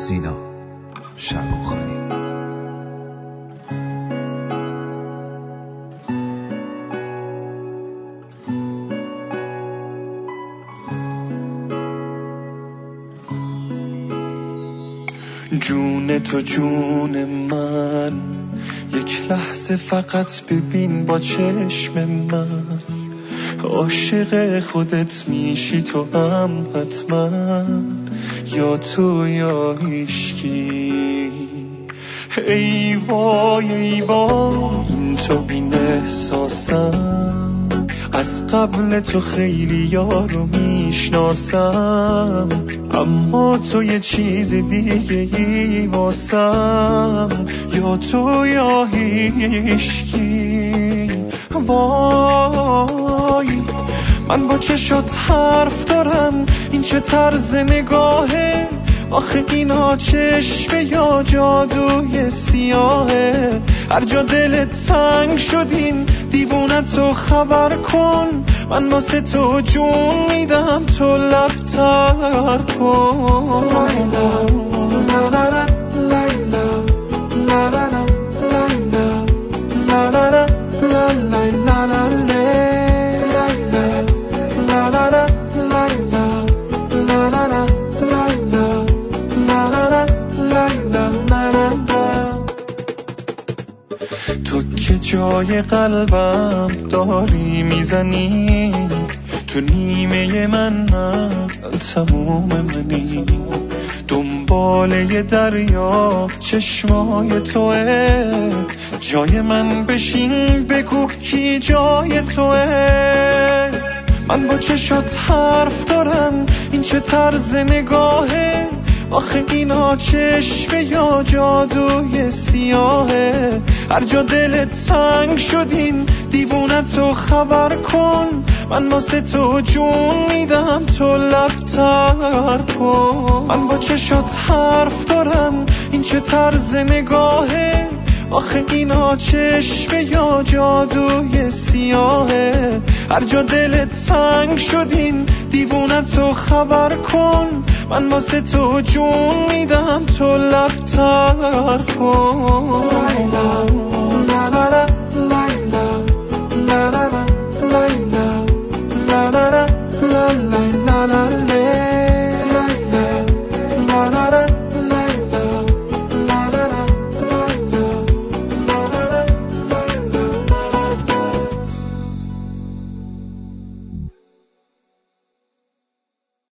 سینا شبوخانی. جون تو جون من، یک لحظه فقط ببین با چشم من، عاشق خودت میشی تو هم حتما، یا تو یا هیشکی. ای وای ای وای این تو بین احساسم، از قبل تو خیلی یارو میشناسم، اما تو یه چیز دیگه ای واسم، یا تو یا هیشکی. وای من با چشات حرف دارم، این چه طرز نگاهه، آخه اینا چشمه یا جادوی سیاهه، هر جا دلت تنگ شدین دیوونتو خبر کن، من واسه تو جون میدم تو لب تر کن. تو که جای قلبم داری میزنی، تو نیمه من نه تموم منی، دنبال یه دریا چشمای توه، جای من بشین بگو کی جای توه. من با چشات حرف دارم، این چه طرز نگاهه، آخه اینا چشمه یا جادوی سیاهه، هر جا دلت تنگ شدین دیوونتو خبر کن، من واسه تو جون میدم تو لب تر کن. من با چشات حرف دارم، این چه طرز نگاهه، آخه اینا چشمه یا جادوی سیاهه، هر جا دلت تنگ شدین دیوونتو خبر کن، من واسه تو جون میدم تو لب تر کن.